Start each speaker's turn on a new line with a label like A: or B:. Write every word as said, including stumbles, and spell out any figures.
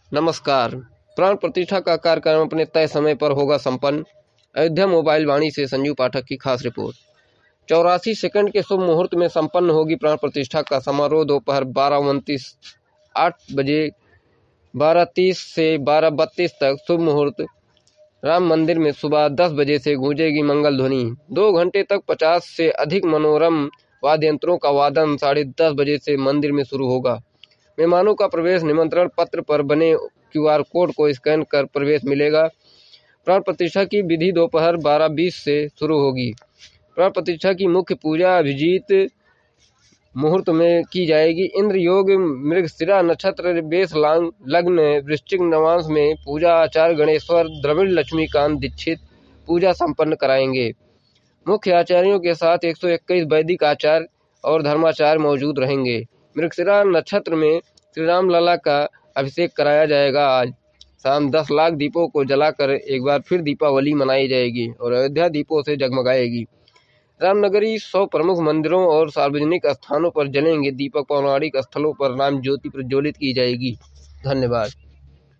A: नमस्कार। प्राण प्रतिष्ठा का कार्यक्रम अपने तय समय पर होगा संपन्न। अयोध्या मोबाइल वाणी से संजू पाठक की खास रिपोर्ट। चौरासी सेकंड के शुभ मुहूर्त में संपन्न होगी प्राण प्रतिष्ठा का समारोह। दोपहर बारह उनतीस आठ बजे बारह तीस से बारह बत्तीस तक शुभ मुहूर्त। राम मंदिर में सुबह दस बजे से गूंजेगी मंगल ध्वनि। दो घंटे तक पचास से अधिक मनोरम वाद्य यंत्रों का वादन साढ़े दस बजे से मंदिर में शुरू होगा। मेहमानों का प्रवेश निमंत्रण पत्र पर बने क्यूआर कोड को स्कैन कर प्रवेश मिलेगा। प्राण प्रतिष्ठा की विधि दोपहर बारह बीस से शुरू होगी। प्राण प्रतिष्ठा की मुख्य पूजा अभिजीत मुहूर्त में की जाएगी। इंद्र योग मृगशिरा नक्षत्र बेस लांग लग्न वृश्चिक नवांश में पूजा आचार्य गणेश्वर द्रविड़ लक्ष्मीकांत दीक्षित पूजा संपन्न कराएंगे। मुख्य आचार्यों के साथ एक सौ इक्कीस वैदिक आचार्य और धर्माचार्य मौजूद रहेंगे। मृगशिरा नक्षत्र में श्री राम लला का अभिषेक कराया जाएगा। आज शाम दस लाख दीपों को जलाकर एक बार फिर दीपावली मनाई जाएगी और अयोध्या दीपों से जगमगाएगी। रामनगरी सौ प्रमुख मंदिरों और सार्वजनिक स्थानों पर जलेंगे दीपक। पौराणिक स्थलों पर राम ज्योति प्रज्वलित की जाएगी। धन्यवाद।